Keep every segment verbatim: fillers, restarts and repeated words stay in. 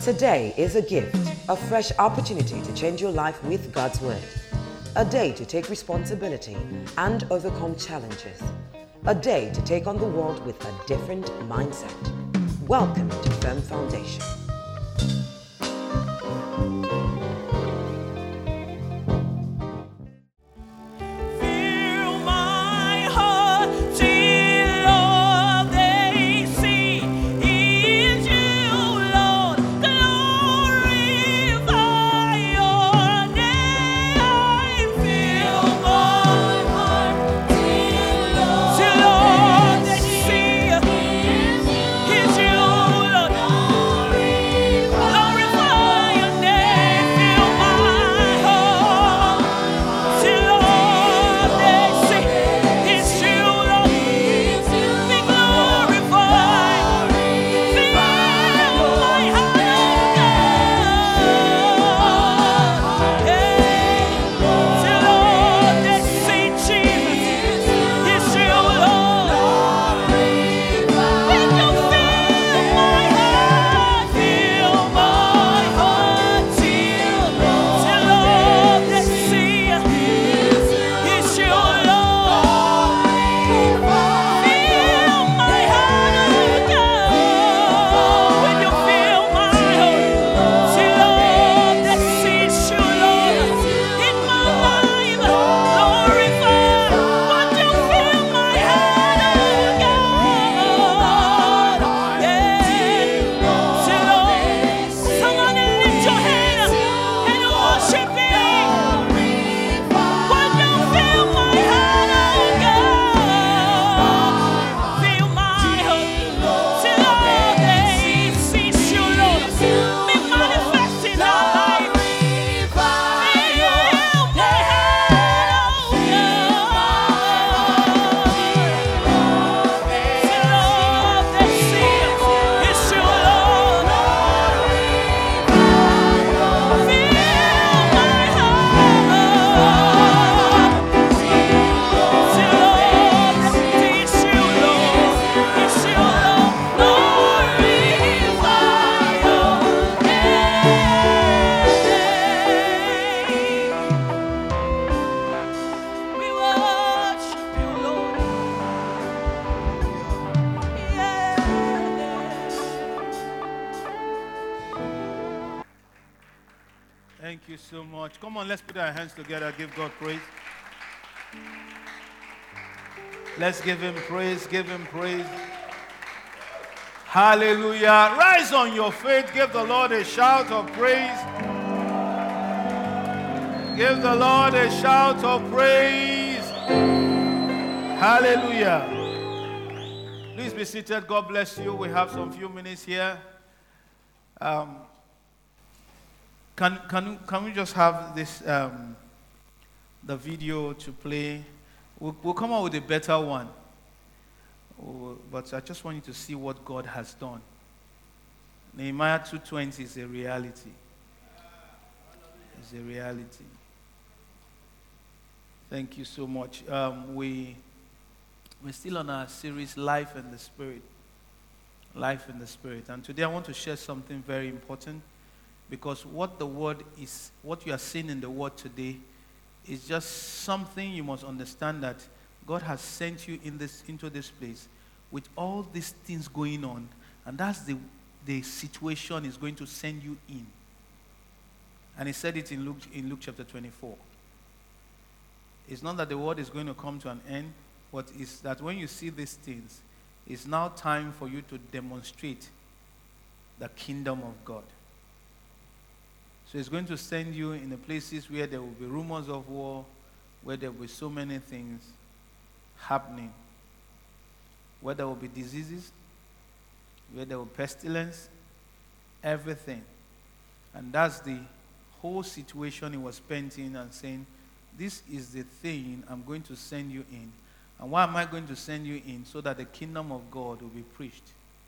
Today is a gift, a fresh opportunity to change your life with God's Word. A day to take responsibility and overcome challenges. A day to take on the world with a different mindset. Welcome to Firm Foundation. Thank you so much. Come on, let's put our hands together. Give God praise. Let's give him praise. Give him praise. Hallelujah. Rise on your feet. Give the Lord a shout of praise. Give the Lord a shout of praise. Hallelujah. Please be seated. God bless you. We have some few minutes here. Um, Can can can we just have this um, the video to play? We'll, we'll come out with a better one. Oh, but I just want you to see what God has done. Nehemiah two twenty is a reality. It's a reality. Thank you so much. Um, we we're still on our series, Life in the Spirit. Life in the Spirit, and today I want to share something very important. Because what the word is, what you are seeing in the word today, is just something you must understand that God has sent you in this into this place with all these things going on, and that's the the situation is going to send you in. And he said it in Luke in Luke chapter twenty-four. It's not that the world is going to come to an end, but it's that when you see these things, it's now time for you to demonstrate the kingdom of God. So it's going to send you in the places where there will be rumors of war, where there will be so many things happening, where there will be diseases, where there will be pestilence, everything. And that's the whole situation he was painting and saying, this is the thing I'm going to send you in. And why am I going to send you in? So that the kingdom of God will be preached.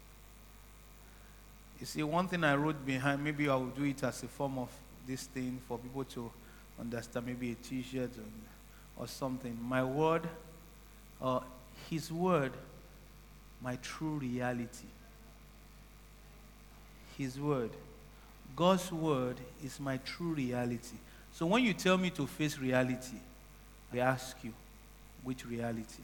You see, one thing I wrote behind, maybe I will do it as a form of this thing for people to understand, maybe a t-shirt or, or something. My word, uh, his word, my true reality. His word, God's word is my true reality. So when you tell me to face reality, I ask you, which reality?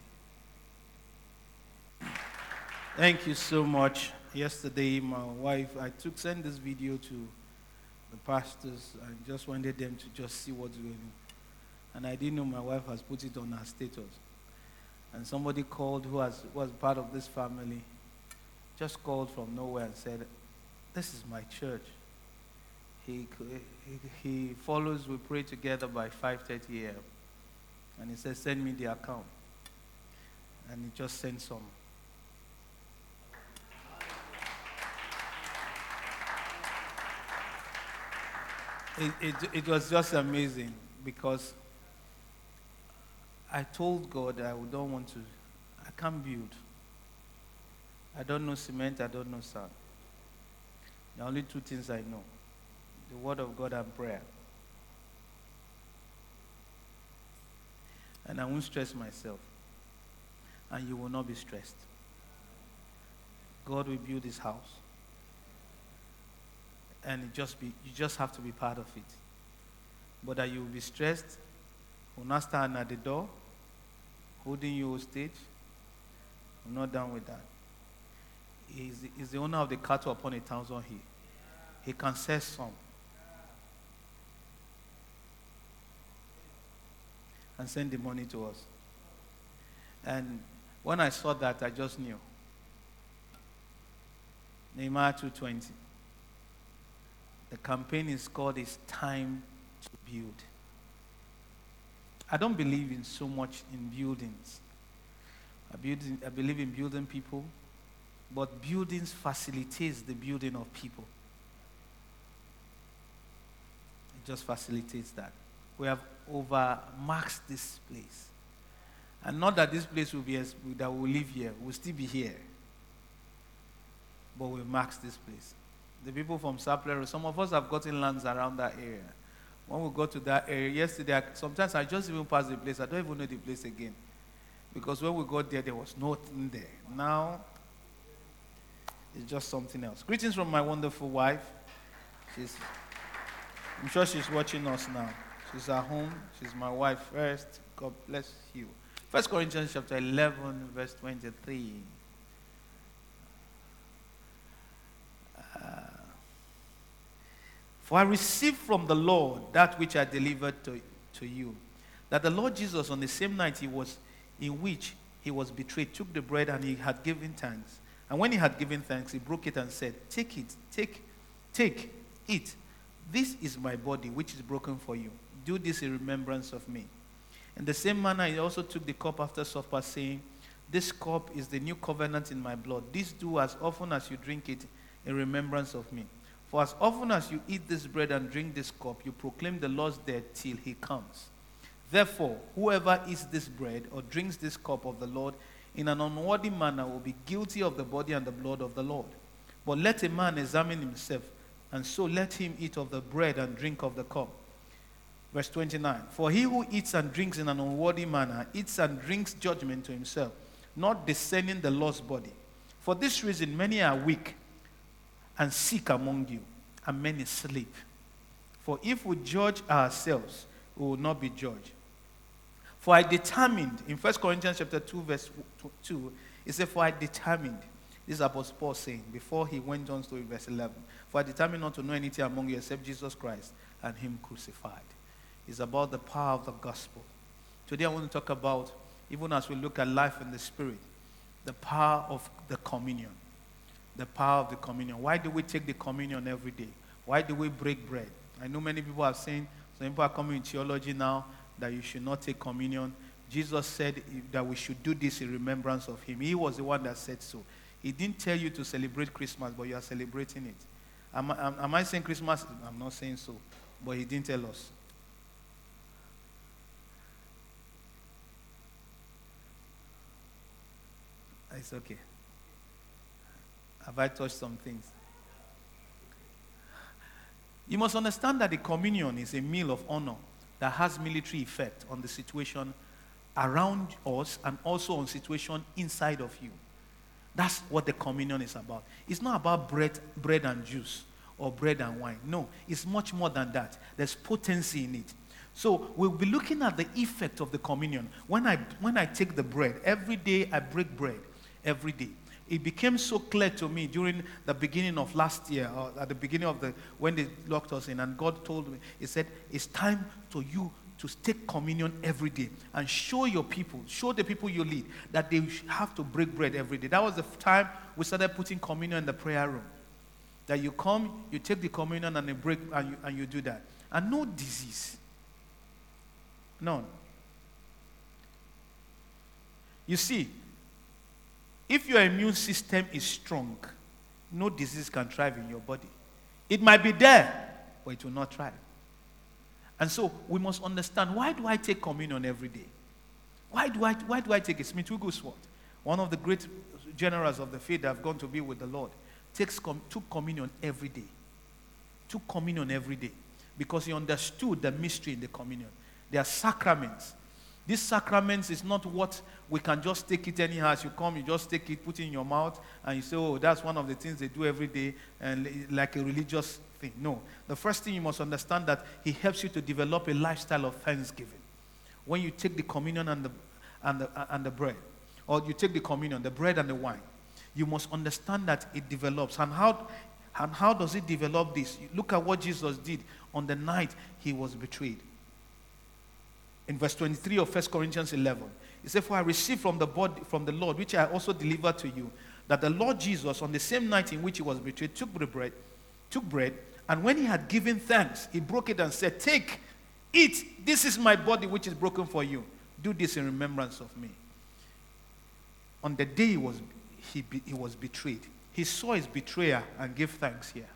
Thank you so much. Yesterday, my wife, I took sent this video to the pastors. I just wanted them to just see what's going on. And I didn't know my wife has put it on her status. And somebody called who has, was part of this family, just called from nowhere and said, this is my church. He, he, he follows, we pray together by five thirty a.m. And he said, send me the account. And he just sent some. It, it, it was just amazing because I told God I don't want to, I can't build. I don't know cement, I don't know sand. There are only two things I know. The word of God and prayer. And I won't stress myself. And you will not be stressed. God will build his house. And it just be, you just have to be part of it. But that you will be stressed, will not stand at the door, holding you hostage. I'm not done with that. He's the, he's the owner of the cattle upon a thousand hill. He can sell some. And send the money to us. And when I saw that, I just knew. Nehemiah two twenty. The campaign is called It's Time to Build. I don't believe in so much in buildings. I, build in, I believe in building people, but buildings facilitates the building of people. It just facilitates that. We have overmaxed this place. And not that this place will be, as, that we'll live here. We'll still be here. But we'll max this place. The people from Sapler, some of us have gotten lands around that area. When we go to that area, yesterday, I, sometimes I just even pass the place. I don't even know the place again. Because when we got there, there was nothing there. Now, it's just something else. Greetings from my wonderful wife. She's, I'm sure she's watching us now. She's at home. She's my wife first. God bless you. First Corinthians chapter eleven, verse twenty-three. Uh, For I received from the Lord that which I delivered to, to you, that the Lord Jesus, on the same night he was in which he was betrayed, took the bread and he had given thanks. And when he had given thanks, he broke it and said, Take it, take, take, eat. This is my body, which is broken for you. Do this in remembrance of me. In the same manner, he also took the cup after supper, saying, This cup is the new covenant in my blood. This do as often as you drink it in remembrance of me. For as often as you eat this bread and drink this cup, you proclaim the Lord's death till he comes. Therefore, whoever eats this bread or drinks this cup of the Lord in an unworthy manner will be guilty of the body and the blood of the Lord. But let a man examine himself, and so let him eat of the bread and drink of the cup. Verse twenty-nine. For he who eats and drinks in an unworthy manner eats and drinks judgment to himself, not discerning the Lord's body. For this reason many are weak and sick among you, and many sleep. For if we judge ourselves, we will not be judged. For I determined, in First Corinthians chapter two, verse two, it says, For I determined, this is Apostle Paul saying, before he went on to verse eleven, For I determined not to know anything among you except Jesus Christ and him crucified. It's about the power of the gospel. Today I want to talk about, even as we look at life in the Spirit, the power of the communion. The power of the communion. Why do we take the communion every day? Why do we break bread? I know many people have saying, some people are coming in theology now, that you should not take communion. Jesus said that we should do this in remembrance of him. He was the one that said so. He didn't tell you to celebrate Christmas, but you are celebrating it. Am, am, am I saying Christmas? I'm not saying so. But he didn't tell us. It's okay. Have I touched some things? You must understand that the communion is a meal of honor that has military effect on the situation around us and also on situation inside of you. That's what the communion is about. It's not about bread, bread and juice, or bread and wine. No, it's much more than that. There's potency in it. So we'll be looking at the effect of the communion. When I when I take the bread, every day I break bread, every day. It became so clear to me during the beginning of last year, or at the beginning of the, when they locked us in, and God told me, He said, it's time for you to take communion every day and show your people, show the people you lead that they have to break bread every day. That was the time we started putting communion in the prayer room. That you come, you take the communion and you break, and you, and you do that. And no disease. None. You see, if your immune system is strong, no disease can thrive in your body. It might be there, but it will not thrive. And so we must understand, why do I take communion every day? Why do I, why do I take it? Smith Wigglesworth, one of the great generals of the faith that have gone to be with the Lord, takes com- took communion every day. Took communion every day. Because he understood the mystery in the communion. There are sacraments. These sacraments is not what we can just take it anyhow. As you come, you just take it, put it in your mouth, and you say, oh, that's one of the things they do every day, and like a religious thing. No. The first thing you must understand that he helps you to develop a lifestyle of thanksgiving. When you take the communion and the, and the, and the bread, or you take the communion, the bread and the wine, you must understand that it develops. And how, and how does it develop this? Look at what Jesus did on the night he was betrayed. In verse twenty-three of First Corinthians eleven, he said, for I received from the body, from the Lord, which I also delivered to you, that the Lord Jesus, on the same night in which he was betrayed, took the bread, took bread, and when he had given thanks, he broke it and said, take, eat, this is my body which is broken for you. Do this in remembrance of me. On the day he was, he, be, he was betrayed, he saw his betrayer and gave thanks here.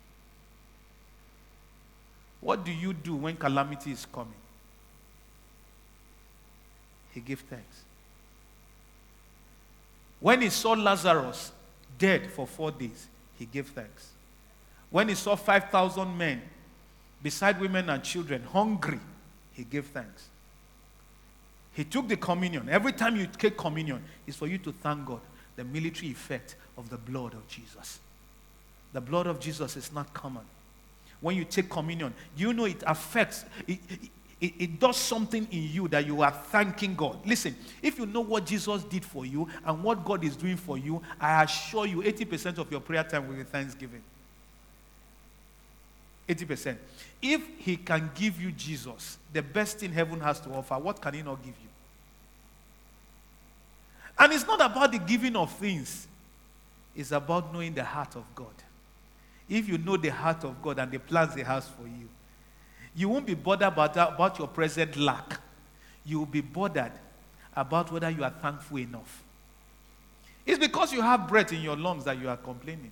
What do you do when calamity is coming? He gave thanks. When he saw Lazarus dead for four days, he gave thanks. When he saw five thousand men, beside women and children, hungry, he gave thanks. He took the communion. Every time you take communion, it's for you to thank God. The military effect of the blood of Jesus. The blood of Jesus is not common. When you take communion, you know it affects, it, it, It, it does something in you that you are thanking God. Listen, if you know what Jesus did for you and what God is doing for you, I assure you eighty percent of your prayer time will be thanksgiving. eighty percent. If he can give you Jesus, the best thing heaven has to offer, what can he not give you? And it's not about the giving of things. It's about knowing the heart of God. If you know the heart of God and the plans he has for you, you won't be bothered about, about your present lack. You will be bothered about whether you are thankful enough. It's because you have breath in your lungs that you are complaining.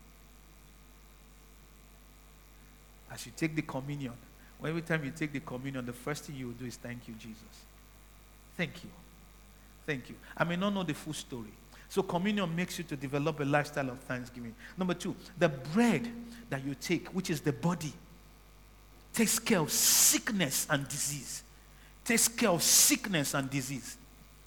As you take the communion, well, every time you take the communion, the first thing you will do is thank you, Jesus. Thank you. Thank you. I may not know the full story. So communion makes you to develop a lifestyle of thanksgiving. Number two, the bread that you take, which is the body, takes care of sickness and disease. Takes care of sickness and disease.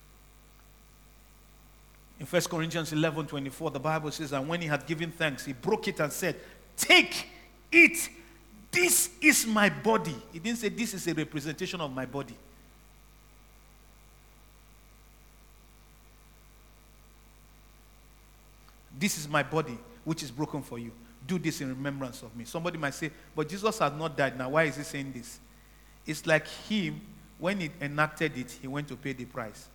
In First Corinthians eleven twenty-four, the Bible says, and when he had given thanks, he broke it and said, take, eat, this is my body. He didn't say this is a representation of my body. This is my body, which is broken for you. Do this in remembrance of me. Somebody might say, but Jesus has not died now. Why is he saying this? It's like him, when he enacted it, he went to pay the price.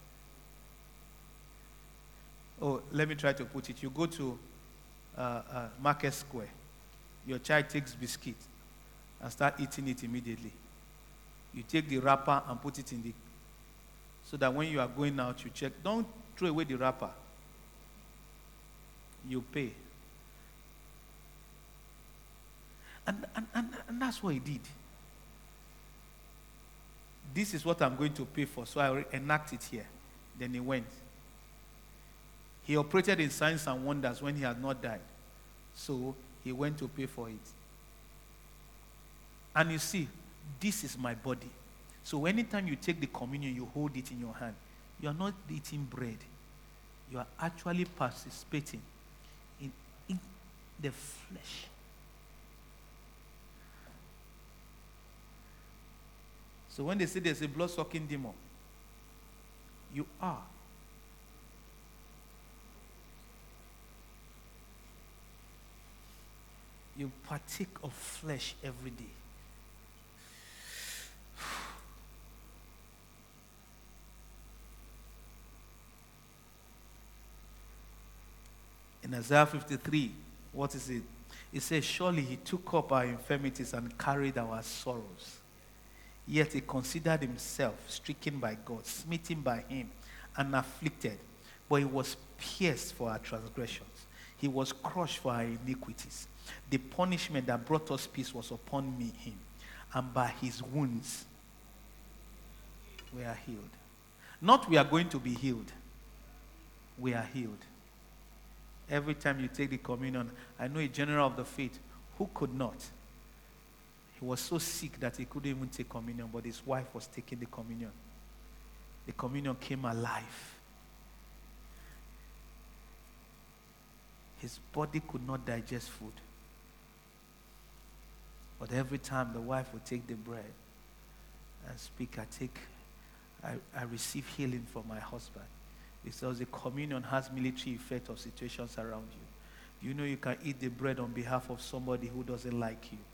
Oh, let me try to put it. You go to uh, uh, Market Square. Your child takes biscuit and start eating it immediately. You take the wrapper and put it in the... So that when you are going out, you check. Don't throw away the wrapper. You pay. And, and, and, and that's what he did. This is what I'm going to pay for, so I enact it here. Then he went. He operated in signs and wonders when he had not died. So he went to pay for it. And you see, this is my body. So anytime you take the communion, you hold it in your hand. You are not eating bread. You are actually participating in, in the flesh So when they say there's a blood-sucking demon, you are. You partake of flesh every day. In Isaiah fifty-three, what is it? It says, surely he took up our infirmities and carried our sorrows. Yet he considered himself stricken by God, smitten by him, and afflicted. But he was pierced for our transgressions. He was crushed for our iniquities. The punishment that brought us peace was upon me, him. And by his wounds, we are healed. Not we are going to be healed. We are healed. Every time you take the communion, I know a general of the faith who could not. He was so sick that he couldn't even take communion, but his wife was taking the communion. The communion came alive. His body could not digest food. But every time the wife would take the bread and speak, I take, I, I receive healing from my husband. Because the communion has military effect of situations around you. You know you can eat the bread on behalf of somebody who doesn't like you.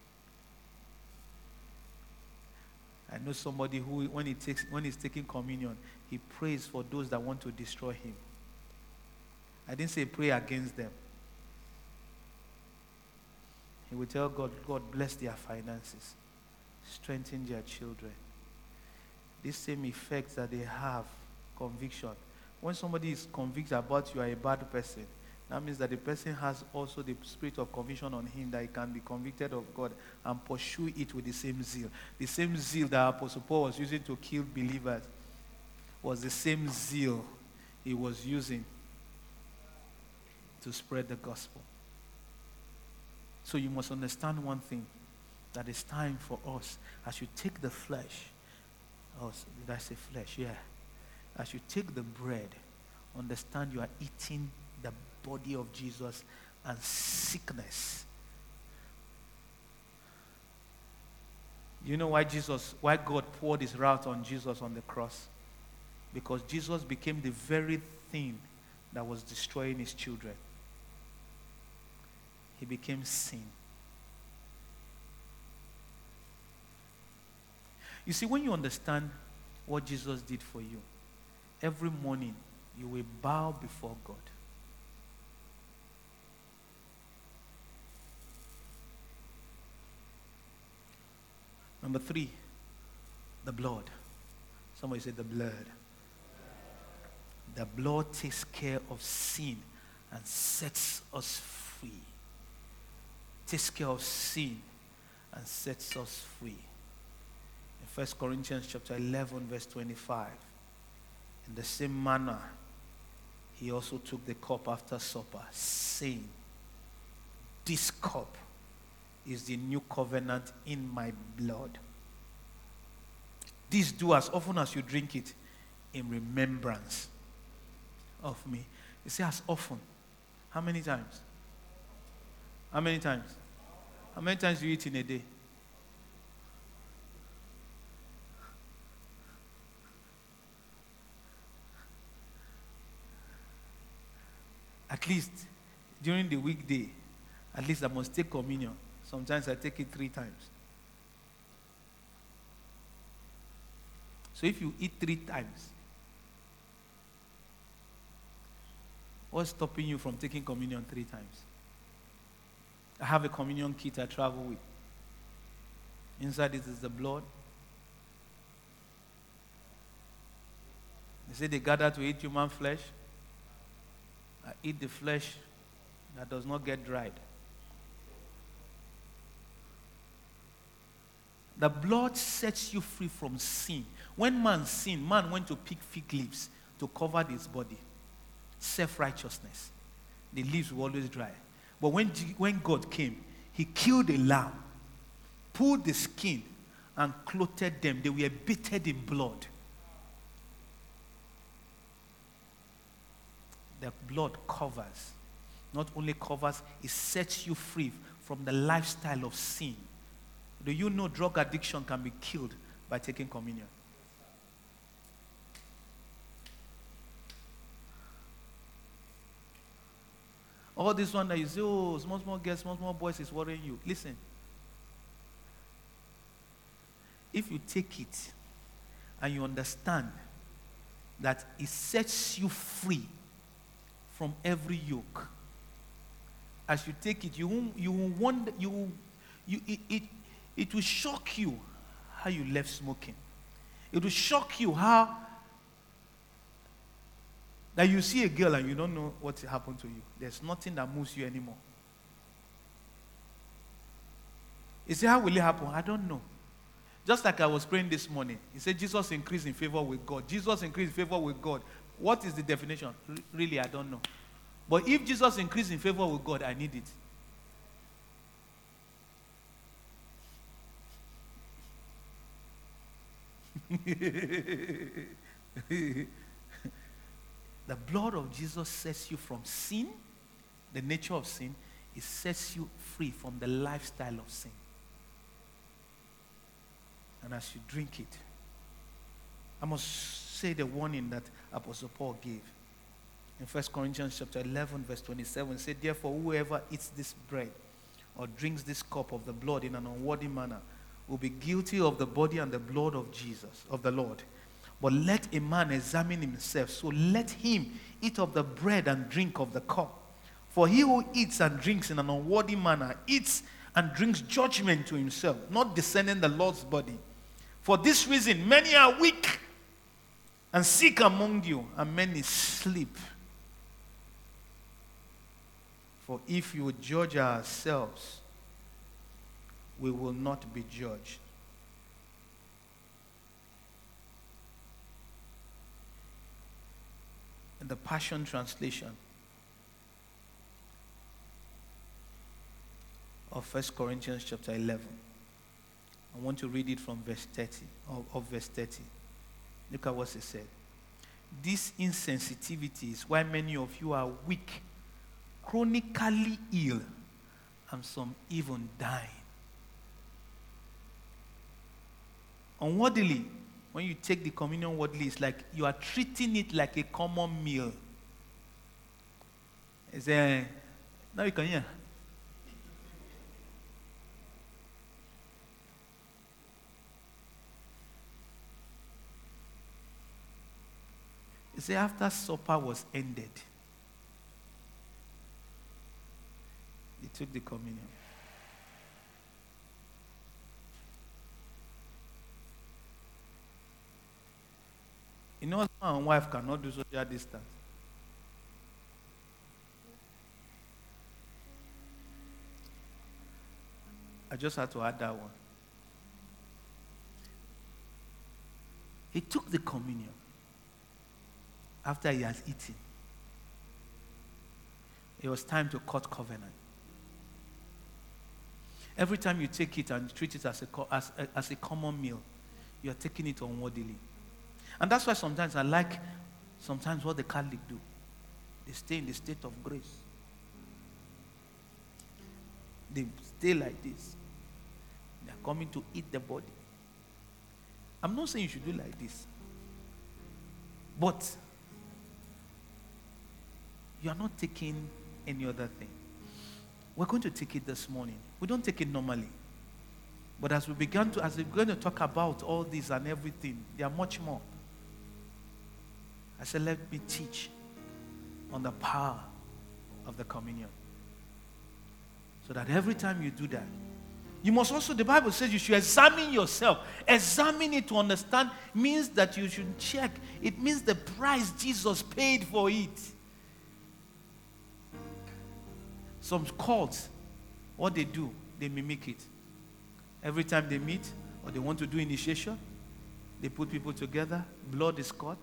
I know somebody who, when he takes, when he's taking communion, he prays for those that want to destroy him. I didn't say pray against them. He will tell God, God bless their finances, strengthen their children. This same effect that they have, conviction. When somebody is convicted about you are a bad person, that means that the person has also the spirit of conviction on him, that he can be convicted of God and pursue it with the same zeal. The same zeal that Apostle Paul was using to kill believers was the same zeal he was using to spread the gospel. So you must understand one thing, that it's time for us, as you take the flesh, oh, did I say flesh? Yeah. As you take the bread, understand you are eating the body of Jesus and sickness. You know why Jesus, why God poured his wrath on Jesus on the cross? Because Jesus became the very thing that was destroying his children. He became sin. You see, when you understand what Jesus did for you, every morning you will bow before God. Number three, the blood. Somebody said the blood. The blood takes care of sin and sets us free. Takes care of sin and sets us free. In First Corinthians chapter eleven, verse twenty-five, in the same manner, he also took the cup after supper, saying, this cup is the new covenant in my blood. This do as often as you drink it in remembrance of me. You say as often. How many times? How many times? How many times do you eat in a day? At least during the weekday, at least I must take communion. Sometimes I take it three times. So if you eat three times, what's stopping you from taking communion three times? I have a communion kit I travel with. Inside it is the blood. They say they gather to eat human flesh. I eat the flesh that does not get dried. The blood sets you free from sin. When man sinned, man went to pick fig leaves to cover his body. Self-righteousness. The leaves were always dry. But when, when God came, he killed a lamb, pulled the skin, and clothed them. They were bathed in blood. The blood covers. Not only covers, it sets you free from the lifestyle of sin. Do you know drug addiction can be killed by taking communion. All this one that you say, oh, small, small girls, small, small boys is worrying you. Listen. If you take it and you understand that it sets you free from every yoke, as you take it, you won't, you will wonder, you, will, you it, it, it will shock you how you left smoking. It will shock you how that you see a girl and you don't know what happened to you. There's nothing that moves you anymore. You say, how will it happen? I don't know. Just like I was praying this morning. He said, Jesus increased in favor with God. Jesus increased in favor with God. What is the definition? R- really, I don't know. But if Jesus increased in favor with God, I need it. The blood of Jesus sets you from sin, the nature of sin. It sets you free from the lifestyle of sin. And as you drink it, I must say the warning that Apostle Paul gave. In First Corinthians chapter eleven, verse twenty-seven, it said, therefore, whoever eats this bread or drinks this cup of the blood in an unworthy manner will be guilty of the body and the blood of Jesus, of the Lord. But let a man examine himself, so let him eat of the bread and drink of the cup. For he who eats and drinks in an unworthy manner eats and drinks judgment to himself, not discerning the Lord's body. For this reason, many are weak and sick among you, and many sleep. For if you judge ourselves, we will not be judged. In the Passion Translation of First Corinthians chapter eleven, I want to read it from verse thirty, of, of verse thirty. Look at what it said. This insensitivity is why many of you are weak, chronically ill, and some even dying. Unworthily, when you take the communion worthily, it's like you are treating it like a common meal. It's a, now you can hear. You see, after supper was ended, he took the communion. You know, husband and wife cannot do social distance. I just had to add that one. He took the communion after he has eaten. It was time to cut covenant. Every time you take it and treat it as a, as a, as a common meal, you are taking it unworthily. And that's why sometimes I like sometimes what the Catholic do. They stay in the state of grace. They stay like this. They are coming to eat the body. I'm not saying you should do like this. But you are not taking any other thing. We're going to take it this morning. We don't take it normally. But as we began to, as we're going to talk about all this and everything, there are much more. I said, let me teach on the power of the communion. So that every time you do that, you must also, the Bible says you should examine yourself. Examine it to understand means that you should check. It means the price Jesus paid for it. Some cults, what they do, they mimic it. Every time they meet or they want to do initiation, they put people together, blood is cut.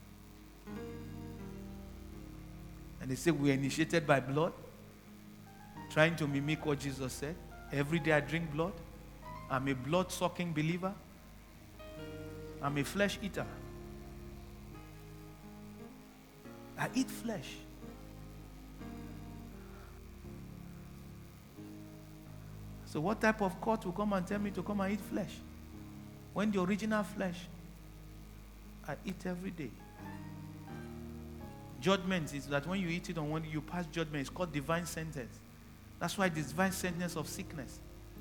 And they say, we are initiated by blood, trying to mimic what Jesus said. Every day I drink blood. I'm a blood-sucking believer. I'm a flesh eater. I eat flesh. So what type of court will come and tell me to come and eat flesh? When the original flesh, I eat every day. Judgment is that when you eat it on one, you pass judgment. It's called divine sentence. That's why the divine sentence of sickness.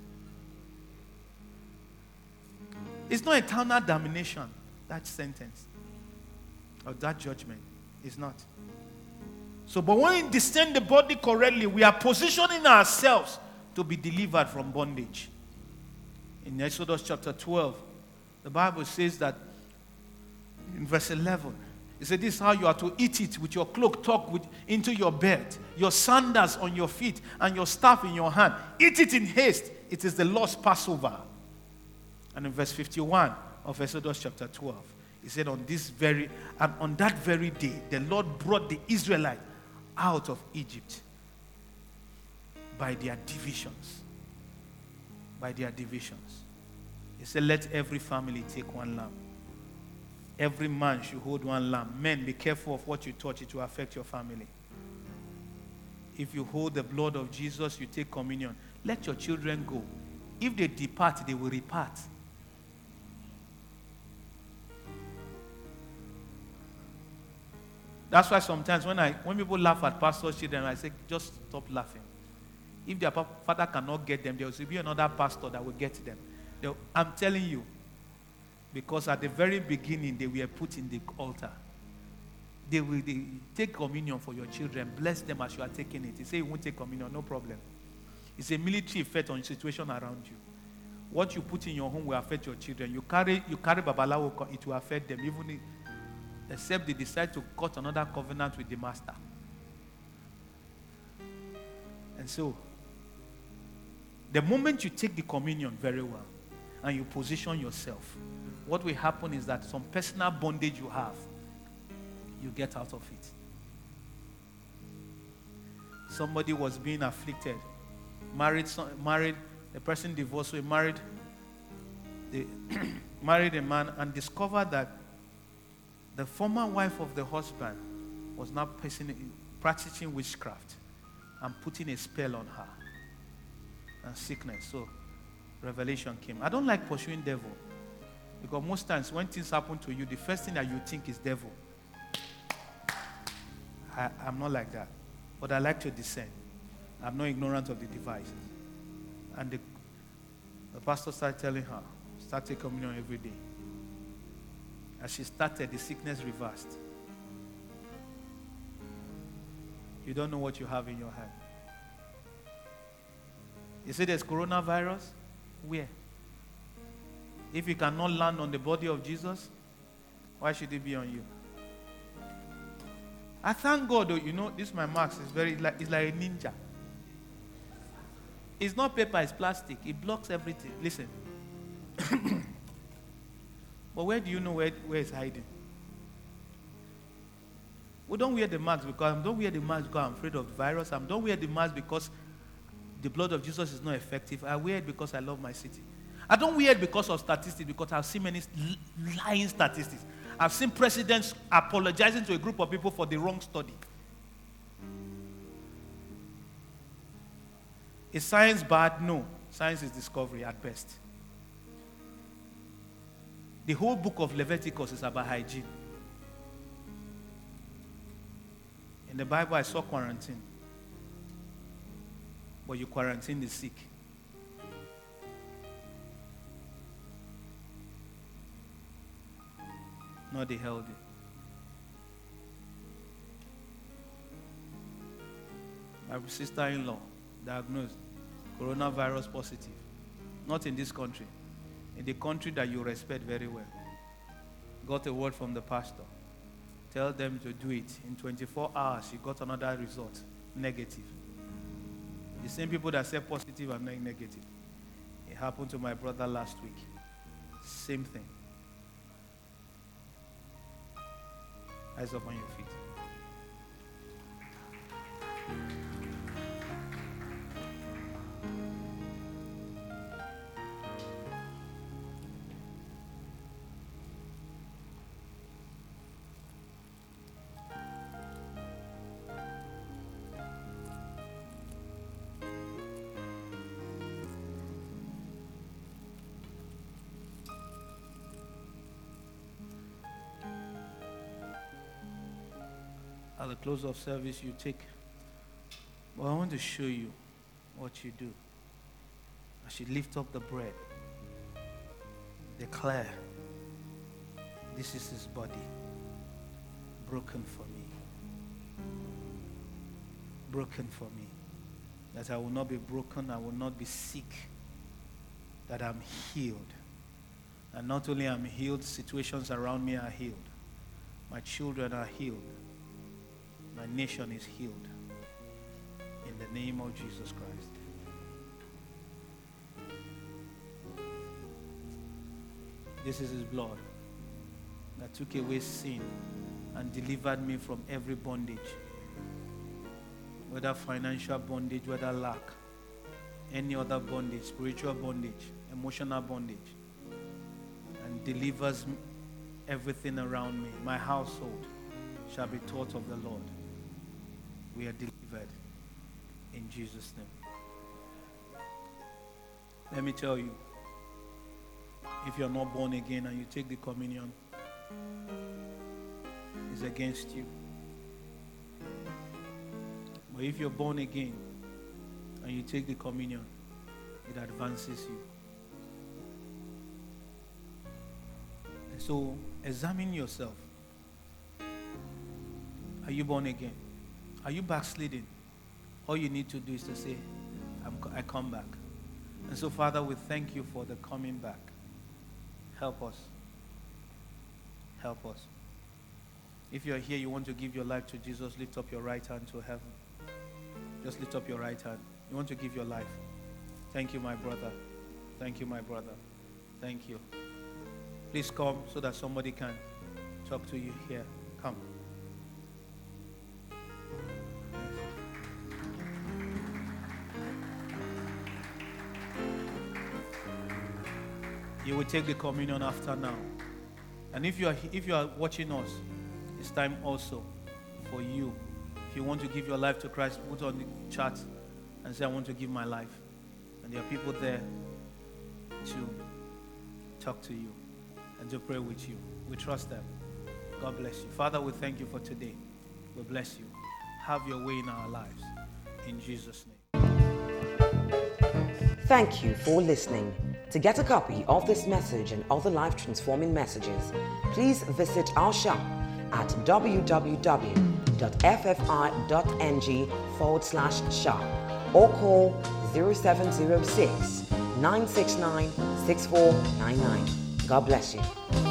It's not eternal damnation, that sentence. Or that judgment. It's not. So, but when we discern the body correctly, we are positioning ourselves to be delivered from bondage. In Exodus chapter twelve, the Bible says that in verse eleven, it said, this is how you are to eat it, with your cloak tucked with, into your belt, your sandals on your feet, and your staff in your hand. Eat it in haste. It is the Lord's Passover. And in verse fifty-one of Exodus chapter twelve, he said, on this very, and on that very day, the Lord brought the Israelites out of Egypt by their divisions. By their divisions. He said, let every family take one lamb. Every man should hold one lamb. Men, be careful of what you touch. It will affect your family. If you hold the blood of Jesus, you take communion. Let your children go. If they depart, they will repart. That's why sometimes when I when people laugh at pastors' children, I say, just stop laughing. If their father cannot get them, there will be another pastor that will get them. They'll, I'm telling you, because at the very beginning, they were put in the altar. They will they take communion for your children. Bless them as you are taking it. He say you won't take communion, no problem. It's a military effect on the situation around you. What you put in your home will affect your children. You carry you carry babalawo, it will affect them, even if, except they decide to cut another covenant with the master. And so, the moment you take the communion very well, and you position yourself, what will happen is that some personal bondage you have, you get out of it. Somebody was being afflicted, married, married, a person divorced, so he married, they married a man and discovered that the former wife of the husband was now practicing witchcraft and putting a spell on her and sickness. So revelation came. I don't like pursuing devil, because most times when things happen to you, the first thing that you think is devil. I, I'm not like that, but I like to discern. I'm not ignorant of the devices. And the, the pastor started telling her, start taking communion every day. As she started, the sickness reversed. You don't know what you have in your hand. You say there's coronavirus? Where? If you cannot land on the body of Jesus, why should it be on you? I thank God, though, you know, this my marks is very, it's like a ninja. It's not paper, it's plastic. It blocks everything. Listen. But where do you know where, where it's hiding? We don't wear the mask because I don't wear the mask because I'm afraid of the virus. I don't wear the mask because the blood of Jesus is not effective. I wear it because I love my city. I don't wear it because of statistics, because I've seen many lying statistics. I've seen presidents apologizing to a group of people for the wrong study. Is science bad? No. Science is discovery at best. The whole book of Leviticus is about hygiene. In the Bible, I saw quarantine. But you quarantine the sick. Not the healthy. My sister-in-law diagnosed coronavirus positive. Not in this country. In the country that you respect very well. Got a word from the pastor. Tell them to do it. In twenty-four hours, she got another result. Negative. The same people that say positive are not negative. It happened to my brother last week. Same thing. Eyes up on your feet. at the close of service, you take. But I want to show you what you do. As you lift up the bread, declare, this is his body, broken for me. Broken for me. That I will not be broken, I will not be sick. That I'm healed. And not only I'm healed, situations around me are healed. My children are healed. My nation is healed. In the name of Jesus Christ. This is his blood that took away sin and delivered me from every bondage. Whether financial bondage, whether lack, any other bondage, spiritual bondage, emotional bondage, and delivers everything around me. My household shall be taught of the Lord. We are delivered in Jesus' name. Let me tell you, if you're not born again and you take the communion, it's against you. But if you're born again and you take the communion, it advances you. And so, examine yourself. Are you born again? Are you backsliding? All you need to do is to say, I'm, I come back. And so, Father, we thank you for the coming back. Help us. Help us. If you're here, you want to give your life to Jesus, lift up your right hand to heaven. Just lift up your right hand. You want to give your life. Thank you, my brother. Thank you, my brother. Thank you. Please come so that somebody can talk to you here. Come. You will take the communion after now. And if you are if you are watching us, it's time also for you. If you want to give your life to Christ, put on the chat and say, I want to give my life. And there are people there to talk to you and to pray with you. We trust them. God bless you. Father, we thank you for today. We bless you. Have your way in our lives. In Jesus' name. Thank you for listening. To get a copy of this message and other life-transforming messages, please visit our shop at www.ffi.ng forward slash shop or call zero seven zero six, nine six nine, six four nine nine. God bless you.